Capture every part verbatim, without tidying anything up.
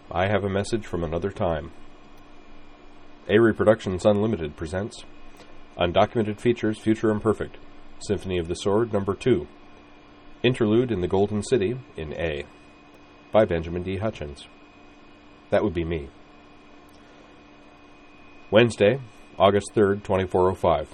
I Have a Message from Another Time. Avery Productions Unlimited presents Undocumented Features Future Imperfect, Symphony of the Sword, Number two, Interlude in the Golden City in A, by Benjamin D. Hutchins. That would be me. Wednesday, August third, twenty-four oh five.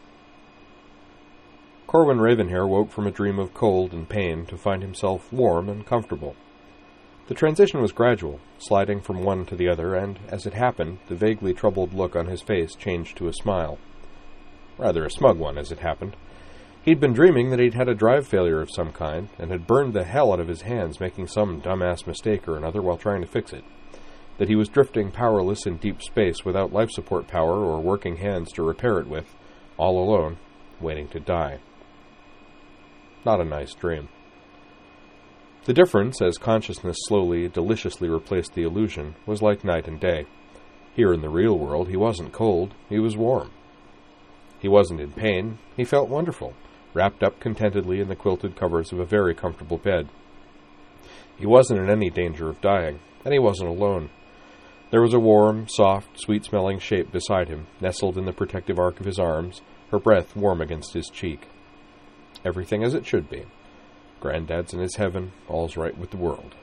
Corwin Ravenhair woke from a dream of cold and pain to find himself warm and comfortable. The transition was gradual, sliding from one to the other, and, as it happened, the vaguely troubled look on his face changed to a smile. Rather a smug one, as it happened. He'd been dreaming that he'd had a drive failure of some kind, and had burned the hell out of his hands making some dumbass mistake or another while trying to fix it. That he was drifting powerless in deep space without life support power or working hands to repair it with, all alone, waiting to die. Not a nice dream. The difference, as consciousness slowly, deliciously replaced the illusion, was like night and day. Here in the real world, he wasn't cold, he was warm. He wasn't in pain, he felt wonderful, wrapped up contentedly in the quilted covers of a very comfortable bed. He wasn't in any danger of dying, and he wasn't alone. There was a warm, soft, sweet-smelling shape beside him, nestled in the protective arc of his arms, her breath warm against his cheek. Everything as it should be. Granddad's in his heaven, all's right with the world.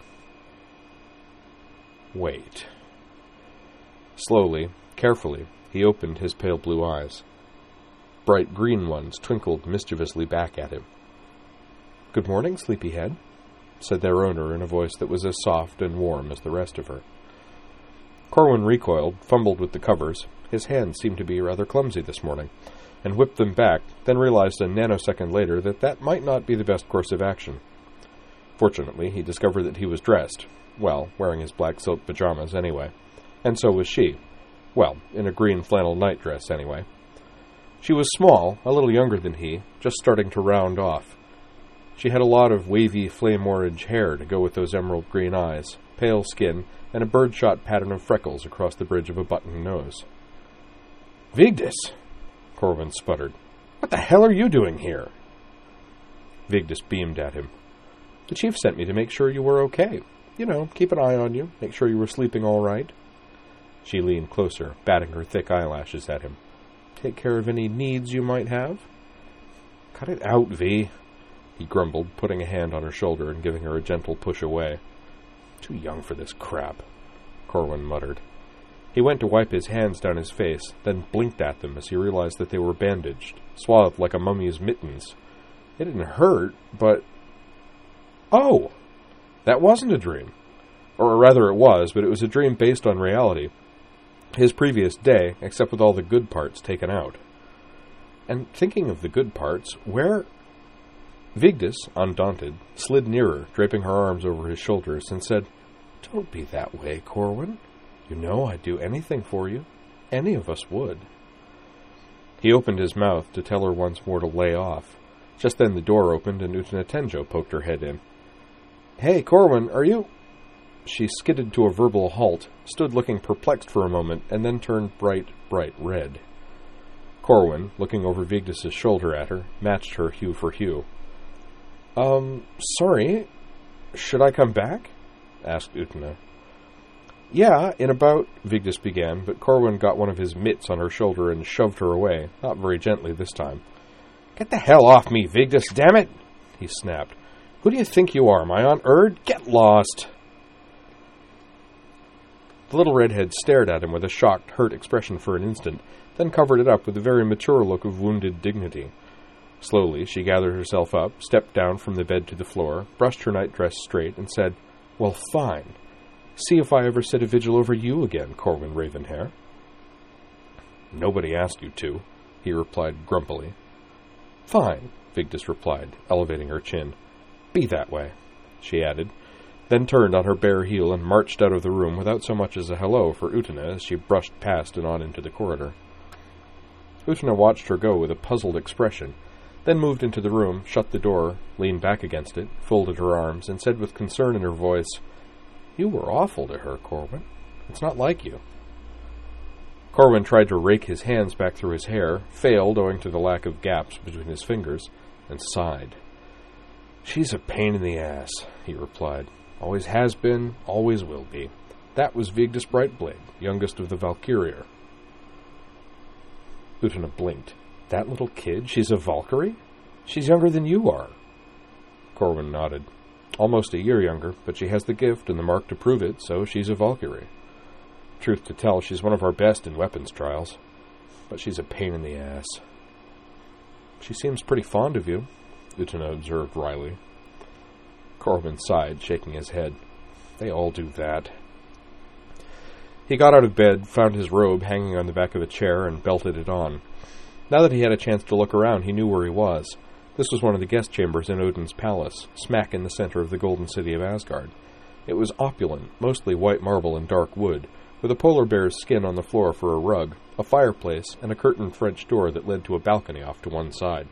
Wait. Slowly, carefully, he opened his pale blue eyes. Bright green ones twinkled mischievously back at him. "Good morning, sleepyhead," said their owner in a voice that was as soft and warm as the rest of her. Corwin recoiled, fumbled with the covers. His hands seemed to be rather clumsy this morning, and whipped them back, then realized a nanosecond later that that might not be the best course of action. Fortunately, he discovered that he was dressed, well, wearing his black silk pajamas anyway, and so was she, well, in a green flannel nightdress anyway. She was small, a little younger than he, just starting to round off. She had a lot of wavy flame-orange hair to go with those emerald green eyes, pale skin, and a birdshot pattern of freckles across the bridge of a button nose. "Vigdis!" Corwin sputtered. "What the hell are you doing here?" Vigdis beamed at him. "The chief sent me to make sure you were okay. You know, keep an eye on you, make sure you were sleeping all right." She leaned closer, batting her thick eyelashes at him. "Take care of any needs you might have?" "Cut it out, V," he grumbled, putting a hand on her shoulder and giving her a gentle push away. "Too young for this crap," Corwin muttered. He went to wipe his hands down his face, then blinked at them as he realized that they were bandaged, swathed like a mummy's mittens. It didn't hurt, but... Oh! That wasn't a dream. Or rather it was, but it was a dream based on reality. His previous day, except with all the good parts taken out. And thinking of the good parts, where... Vigdis, undaunted, slid nearer, draping her arms over his shoulders, and said, "Don't be that way, Corwin. You know I'd do anything for you. Any of us would." He opened his mouth to tell her once more to lay off. Just then the door opened and Utena Tenjo poked her head in. "Hey, Corwin, are you—" She skidded to a verbal halt, stood looking perplexed for a moment, and then turned bright, bright red. Corwin, looking over Vigdis's shoulder at her, matched her hue for hue. Um, sorry, should I come back?" asked Utena. "Yeah, in about—" Vigdis began, but Corwin got one of his mitts on her shoulder and shoved her away, not very gently this time. "Get the hell off me, Vigdis, damn it!" he snapped. "Who do you think you are, my Aunt Erd? Get lost!" The little redhead stared at him with a shocked, hurt expression for an instant, then covered it up with a very mature look of wounded dignity. Slowly, she gathered herself up, stepped down from the bed to the floor, brushed her nightdress straight, and said, "Well, fine. See if I ever set a vigil over you again, Corwin Ravenhair." "Nobody asked you to," he replied grumpily. "Fine," Vigdis replied, elevating her chin. "Be that way," she added, then turned on her bare heel and marched out of the room without so much as a hello for Utena as she brushed past and on into the corridor. Utena watched her go with a puzzled expression, then moved into the room, shut the door, leaned back against it, folded her arms, and said with concern in her voice, "You were awful to her, Corwin. It's not like you." Corwin tried to rake his hands back through his hair, failed owing to the lack of gaps between his fingers, and sighed. "She's a pain in the ass," he replied. "Always has been, always will be. That was Vigdis Brightblade, youngest of the Valkyrier. Utena blinked. That little kid? She's a Valkyrie? She's younger than you are. Corwin nodded. Almost a year younger, but she has the gift and the mark to prove it, so she's a Valkyrie. Truth to tell, she's one of our best in weapons trials. But she's a pain in the ass. She seems pretty fond of you, Utena observed wryly. Corwin sighed, shaking his head. They all do that. He got out of bed, found his robe hanging on the back of a chair, and belted it on. Now that he had a chance to look around, he knew where he was. This was one of the guest chambers in Odin's palace, smack in the center of the golden city of Asgard. It was opulent, mostly white marble and dark wood, with a polar bear's skin on the floor for a rug, a fireplace, and a curtained French door that led to a balcony off to one side.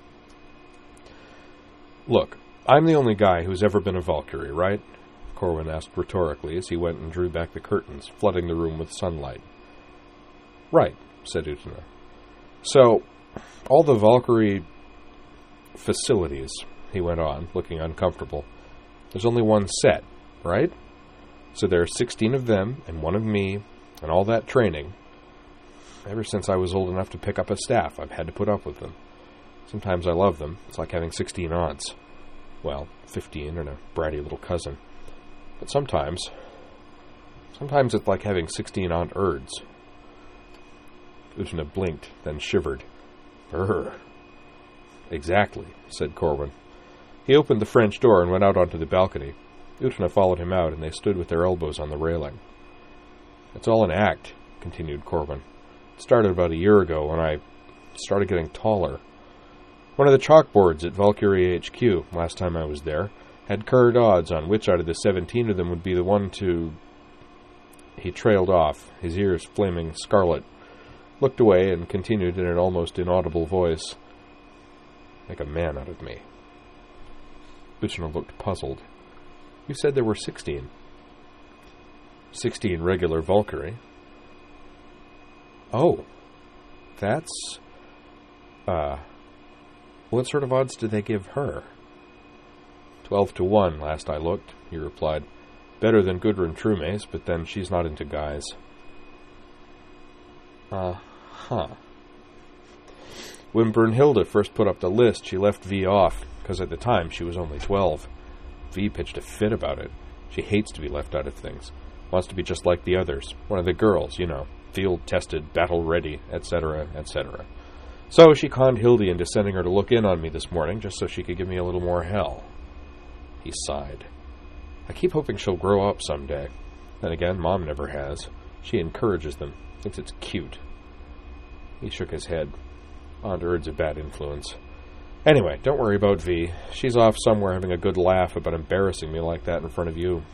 Look, I'm the only guy who's ever been a Valkyrie, right? Corwin asked rhetorically as he went and drew back the curtains, flooding the room with sunlight. Right, said Utena. So, all the Valkyrie facilities, he went on, looking uncomfortable. There's only one set, right? So there are sixteen of them, and one of me, and all that training. Ever since I was old enough to pick up a staff, I've had to put up with them. Sometimes I love them. It's like having sixteen aunts. Well, fifteen and a bratty little cousin. But sometimes, sometimes it's like having sixteen Aunt Urds. Utena blinked, then shivered. Brr. Exactly, said Corwin. He opened the French door and went out onto the balcony. Utena followed him out, and they stood with their elbows on the railing. It's all an act, continued Corwin. It started about a year ago when I started getting taller. One of the chalkboards at Valkyrie H Q, last time I was there, had curd odds on which out of the seventeen of them would be the one to... He trailed off, his ears flaming scarlet, looked away, and continued in an almost inaudible voice. Make a man out of me. Utena looked puzzled. You said there were sixteen. Sixteen regular Valkyrie. Oh. That's... Uh... What sort of odds did they give her? Twelve to one, last I looked, he replied. Better than Gudrun Trumace, but then she's not into guys. Uh-huh. When Brunhilde first put up the list, she left V off, because at the time she was only twelve. V pitched a fit about it. She hates to be left out of things. Wants to be just like the others. One of the girls, you know. Field-tested, battle-ready, et cetera, et cetera. So she conned Hildy into sending her to look in on me this morning, just so she could give me a little more hell. He sighed. I keep hoping she'll grow up someday. Then again, Mom never has. She encourages them. Thinks it's cute. He shook his head. Aunt Urd's a bad influence. Anyway, don't worry about V. She's off somewhere having a good laugh about embarrassing me like that in front of you.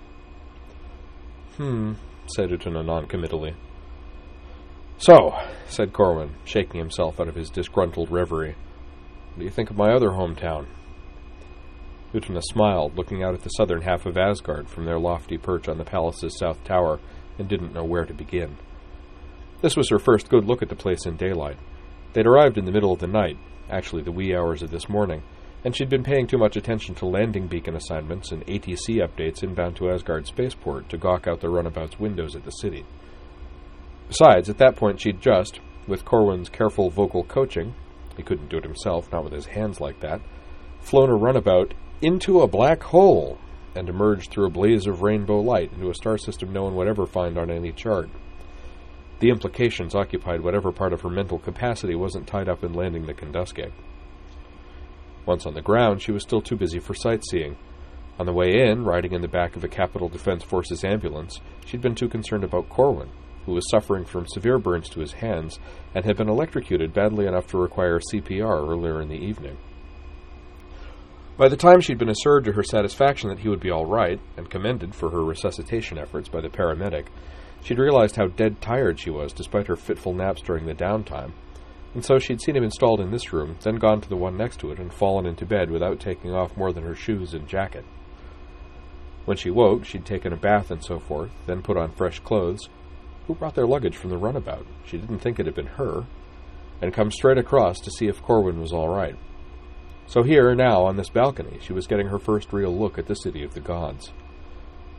Hmm, said Utena non-committally. So, said Corwin, shaking himself out of his disgruntled reverie, what do you think of my other hometown? Utena smiled, looking out at the southern half of Asgard from their lofty perch on the palace's south tower, and didn't know where to begin. This was her first good look at the place in daylight. They'd arrived in the middle of the night, actually the wee hours of this morning, and she'd been paying too much attention to landing beacon assignments and A T C updates inbound to Asgard Spaceport to gawk out the runabout's windows at the city. Besides, at that point she'd just, with Corwin's careful vocal coaching, he couldn't do it himself, not with his hands like that, flown a runabout into a black hole and emerged through a blaze of rainbow light into a star system no one would ever find on any chart. The implications occupied whatever part of her mental capacity wasn't tied up in landing the Kunduske. Once on the ground, she was still too busy for sightseeing. On the way in, riding in the back of a Capital Defense Forces ambulance, she'd been too concerned about Corwin, who was suffering from severe burns to his hands and had been electrocuted badly enough to require C P R earlier in the evening. By the time she'd been assured to her satisfaction that he would be all right, and commended for her resuscitation efforts by the paramedic, she'd realized how dead tired she was despite her fitful naps during the downtime, and so she'd seen him installed in this room, then gone to the one next to it and fallen into bed without taking off more than her shoes and jacket. When she woke, she'd taken a bath and so forth, then put on fresh clothes. Who brought their luggage from the runabout? She didn't think it had been her, and come straight across to see if Corwin was all right. So here, now, on this balcony, she was getting her first real look at the city of the gods.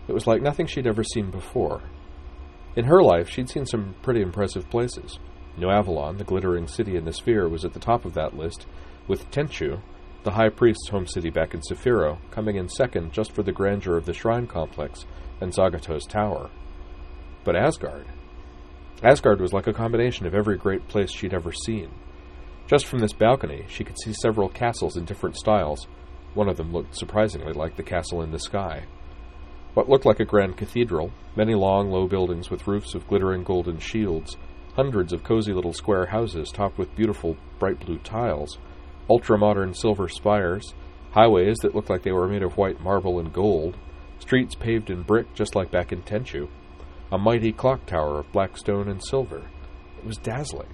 It was like nothing she'd ever seen before. In her life, she'd seen some pretty impressive places. New Avalon, the glittering city in the sphere, was at the top of that list, with Tenchu, the high priest's home city back in Sapphiroth, coming in second just for the grandeur of the shrine complex and Zagato's tower. But Asgard... Asgard was like a combination of every great place she'd ever seen. Just from this balcony, she could see several castles in different styles. One of them looked surprisingly like the castle in the sky. What looked like a grand cathedral, many long, low buildings with roofs of glittering golden shields, hundreds of cozy little square houses topped with beautiful bright blue tiles, ultra-modern silver spires, highways that looked like they were made of white marble and gold, streets paved in brick just like back in Tenchu, a mighty clock tower of black stone and silver. It was dazzling.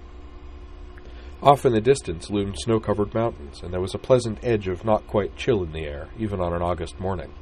Off in the distance loomed snow-covered mountains, and there was a pleasant edge of not quite chill in the air, even on an August morning.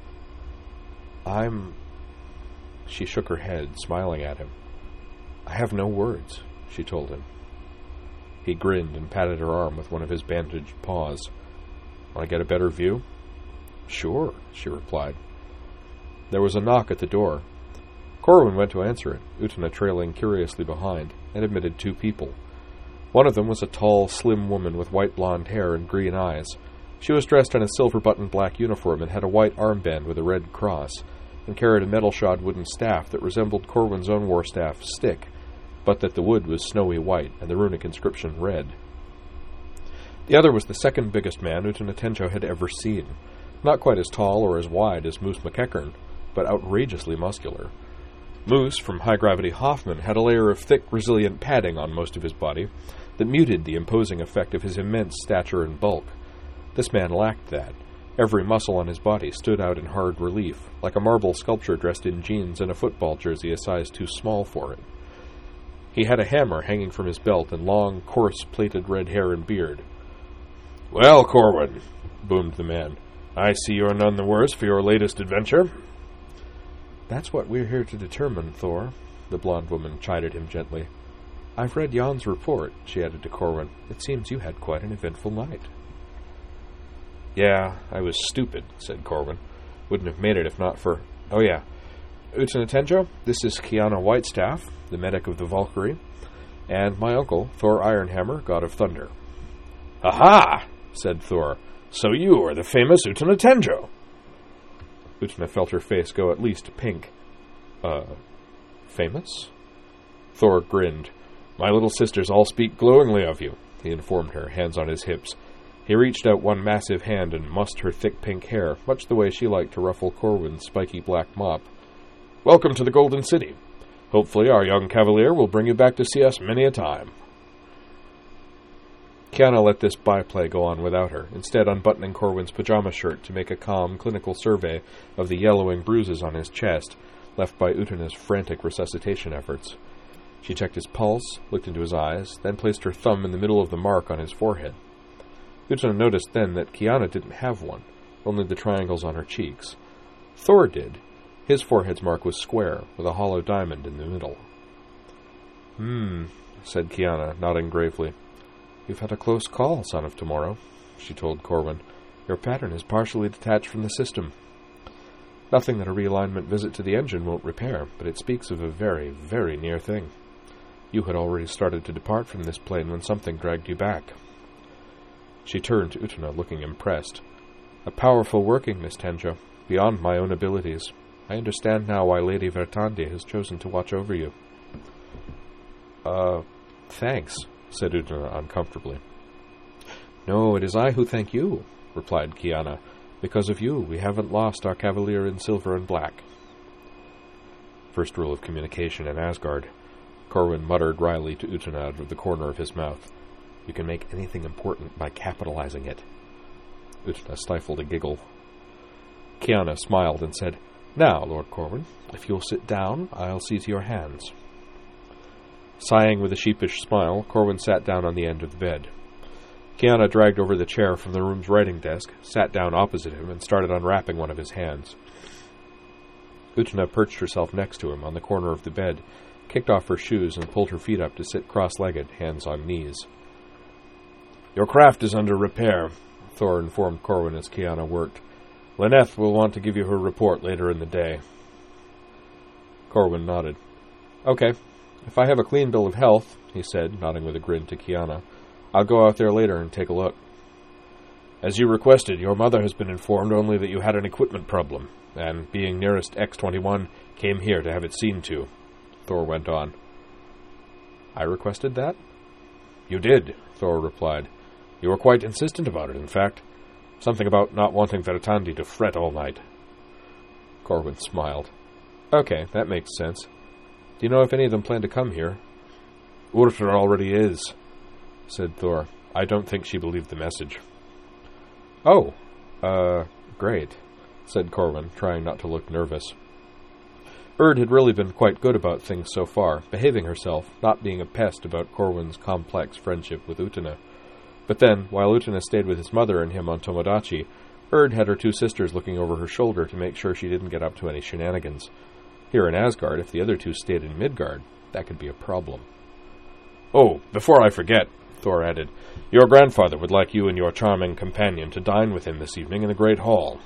I'm... She shook her head, smiling at him. I have no words, she told him. He grinned and patted her arm with one of his bandaged paws. Want to get a better view? Sure, she replied. There was a knock at the door. Corwin went to answer it, Utena trailing curiously behind, and admitted two people. One of them was a tall, slim woman with white blonde hair and green eyes. She was dressed in a silver-buttoned black uniform and had a white armband with a red cross, and carried a metal-shod wooden staff that resembled Corwin's own war staff, Stick, but that the wood was snowy white and the runic inscription red. The other was the second biggest man Utena Tenjo had ever seen, not quite as tall or as wide as Moose McEachern, but outrageously muscular. Moose, from high-gravity Hoffman, had a layer of thick, resilient padding on most of his body that muted the imposing effect of his immense stature and bulk. This man lacked that. Every muscle on his body stood out in hard relief, like a marble sculpture dressed in jeans and a football jersey a size too small for it. He had a hammer hanging from his belt and long, coarse, plaited red hair and beard. "Well, Corwin," boomed the man, "I see you're none the worse for your latest adventure." "That's what we're here to determine, Thor," the blonde woman chided him gently. "I've read Jan's report," she added to Corwin. "It seems you had quite an eventful night." "Yeah, I was stupid," said Corwin. "Wouldn't have made it if not for... Oh, yeah. Utena Tenjo, this is Kiana Whitestaff, the medic of the Valkyrie, and my uncle, Thor Ironhammer, god of thunder." "Aha!" said Thor. "So you are the famous Utena Tenjo." Utena felt her face go at least pink. Uh, famous? Thor grinned. "My little sisters all speak glowingly of you," he informed her, hands on his hips. He reached out one massive hand and mussed her thick pink hair, much the way she liked to ruffle Corwin's spiky black mop. "Welcome to the Golden City. Hopefully our young cavalier will bring you back to see us many a time." Kiana let this byplay go on without her, instead unbuttoning Corwin's pajama shirt to make a calm, clinical survey of the yellowing bruises on his chest, left by Utena's frantic resuscitation efforts. She checked his pulse, looked into his eyes, then placed her thumb in the middle of the mark on his forehead. Utena noticed then that Kiana didn't have one, only the triangles on her cheeks. Thor did. His forehead's mark was square, with a hollow diamond in the middle. "Hmm," said Kiana, nodding gravely. "You've had a close call, Son of Tomorrow," she told Corwin. "Your pattern is partially detached from the system. Nothing that a realignment visit to the engine won't repair, but it speaks of a very, very near thing. You had already started to depart from this plane when something dragged you back." She turned to Utena, looking impressed. "A powerful working, Miss Tenjo, beyond my own abilities. I understand now why Lady Vertandi has chosen to watch over you." Uh, thanks," said Utena uncomfortably. "No, it is I who thank you," replied Kiana. "Because of you, we haven't lost our cavalier in silver and black." First rule of communication in Asgard. Corwin muttered wryly to Utena out of the corner of his mouth. "You can make anything important by capitalizing it." Utena stifled a giggle. Kiana smiled and said, "Now, Lord Corwin, if you'll sit down, I'll see to your hands." Sighing with a sheepish smile, Corwin sat down on the end of the bed. Kiana dragged over the chair from the room's writing desk, sat down opposite him, and started unwrapping one of his hands. Utena perched herself next to him on the corner of the bed, kicked off her shoes, and pulled her feet up to sit cross-legged, hands on knees. "Your craft is under repair," Thor informed Corwin as Kiana worked. "Lyneth will want to give you her report later in the day. Corwin nodded. Okay. If I have a clean bill of health, he said, nodding with a grin to Kiana, I'll go out there later and take a look. As you requested, your mother has been informed only that you had an equipment problem, and, being nearest X twenty-one, came here to have it seen to, Thor went on. I requested that? You did, Thor replied. You were quite insistent about it, in fact. Something about not wanting Veritandi to fret all night. Corwin smiled. Okay, that makes sense. Do you know if any of them plan to come here? Urtra already is, said Thor. I don't think she believed the message. Oh, uh, great, said Corwin, trying not to look nervous. Urd had really been quite good about things so far, behaving herself, not being a pest about Corwin's complex friendship with Utena. But then, while Utena stayed with his mother and him on Tomodachi, Urd had her two sisters looking over her shoulder to make sure she didn't get up to any shenanigans. Here in Asgard, if the other two stayed in Midgard, that could be a problem. Oh, before I forget, Thor added, your grandfather would like you and your charming companion to dine with him this evening in the Great Hall.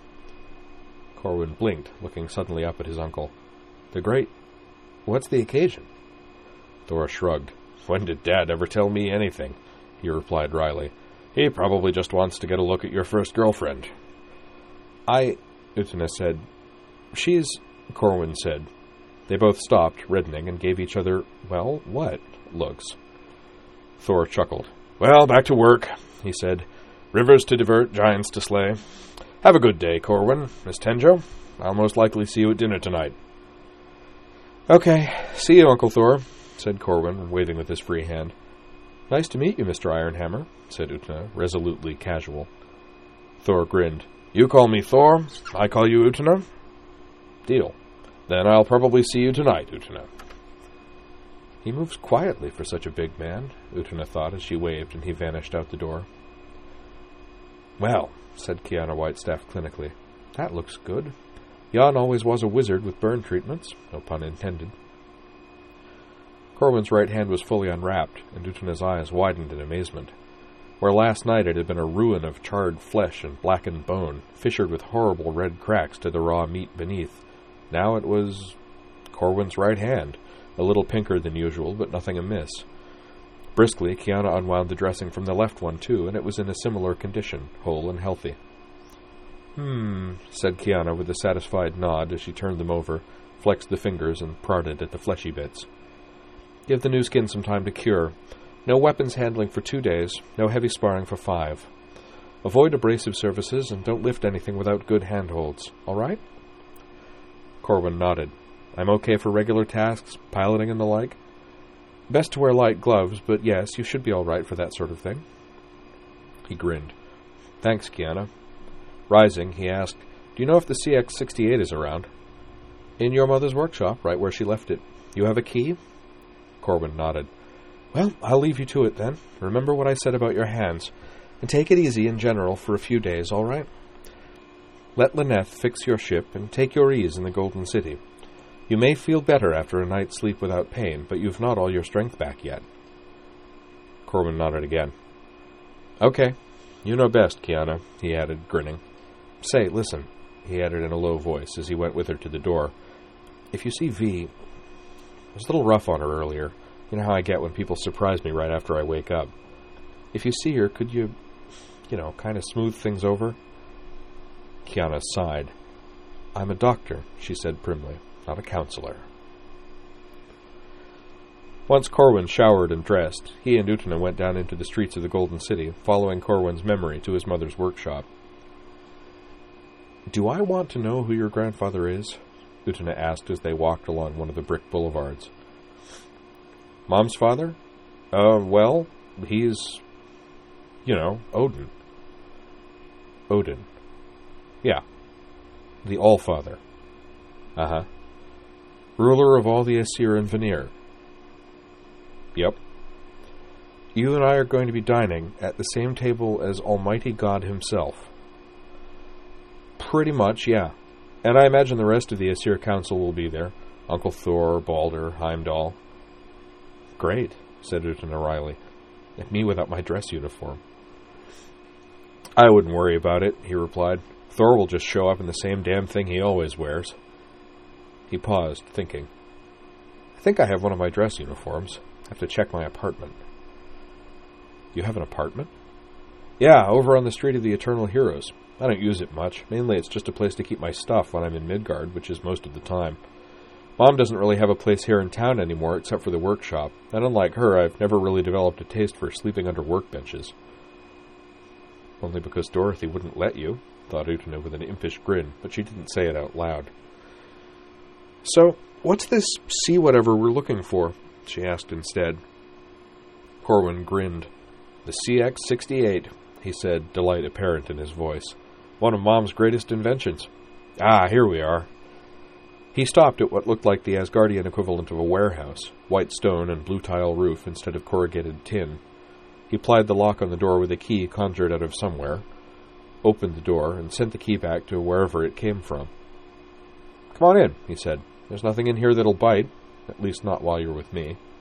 Corwin blinked, looking suddenly up at his uncle. The Great... What's the occasion? Thor shrugged. When did Dad ever tell me anything? He replied wryly. He probably just wants to get a look at your first girlfriend. I... Utena said. She's... Corwin said. They both stopped, reddening, and gave each other, well, what, looks. Thor chuckled. Well, back to work, he said. Rivers to divert, giants to slay. Have a good day, Corwin. Miss Tenjo, I'll most likely see you at dinner tonight. Okay, see you, Uncle Thor, said Corwin, waving with his free hand. Nice to meet you, Mister Ironhammer, said Utena, resolutely casual. Thor grinned. You call me Thor, I call you Utena? Deal. Then I'll probably see you tonight, Utena. He moves quietly for such a big man, Utena thought as she waved and he vanished out the door. Well, said Kiana Whitestaff clinically, that looks good. Jan always was a wizard with burn treatments, no pun intended. Corwin's right hand was fully unwrapped, and Utena's eyes widened in amazement. Where last night it had been a ruin of charred flesh and blackened bone, fissured with horrible red cracks to the raw meat beneath, now it was Corwin's right hand, a little pinker than usual, but nothing amiss. Briskly, Kiana unwound the dressing from the left one, too, and it was in a similar condition, whole and healthy. Hmm, said Kiana with a satisfied nod as she turned them over, flexed the fingers, and prodded at the fleshy bits. Give the new skin some time to cure. No weapons handling for two days, no heavy sparring for five. Avoid abrasive surfaces, and don't lift anything without good handholds, all right? Corwin nodded. I'm okay for regular tasks, piloting and the like. Best to wear light gloves, but yes, you should be all right for that sort of thing. He grinned. Thanks, Kiana. Rising, he asked, Do you know if the C X sixty-eight is around? In your mother's workshop, right where she left it. You have a key? Corwin nodded. Well, I'll leave you to it then. Remember what I said about your hands. And take it easy in general for a few days, all right? Let Lyneth fix your ship and take your ease in the Golden City. You may feel better after a night's sleep without pain, but you've not all your strength back yet. Corwin nodded again. Okay, you know best, Kiana, he added, grinning. Say, listen, he added in a low voice as he went with her to the door. If you see V, it was a little rough on her earlier. You know how I get when people surprise me right after I wake up. If you see her, could you, you know, kind of smooth things over? Kiana sighed. I'm a doctor, she said primly, not a counselor. Once Corwin showered and dressed, he and Utena went down into the streets of the Golden City, following Corwin's memory to his mother's workshop. Do I want to know who your grandfather is? Utena asked as they walked along one of the brick boulevards. Mom's father? Uh, well, he's, you know, Odin. Odin. Yeah. The All-Father. Uh-huh. Ruler of all the Aesir and Vanir. Yep. You and I are going to be dining at the same table as Almighty God himself. Pretty much, yeah. And I imagine the rest of the Aesir Council will be there. Uncle Thor, Balder, Heimdall. Great, said Utena wryly. And me without my dress uniform. I wouldn't worry about it, he replied. Thor will just show up in the same damn thing he always wears. He paused, thinking. I think I have one of my dress uniforms. I have to check my apartment. You have an apartment? Yeah, over on the Street of the Eternal Heroes. I don't use it much. Mainly it's just a place to keep my stuff when I'm in Midgard, which is most of the time. Mom doesn't really have a place here in town anymore except for the workshop, and unlike her, I've never really developed a taste for sleeping under workbenches. Only because Dorothy wouldn't let you, thought Utena with an impish grin, but she didn't say it out loud. So, what's this see-whatever we're looking for? She asked instead. Corwin grinned. The C X sixty-eight, he said, delight apparent in his voice. One of Mom's greatest inventions. Ah, here we are. He stopped at what looked like the Asgardian equivalent of a warehouse, white stone and blue tile roof instead of corrugated tin. He plied the lock on the door with a key conjured out of somewhere, opened the door, and sent the key back to wherever it came from. Come on in, he said. There's nothing in here that'll bite, at least not while you're with me.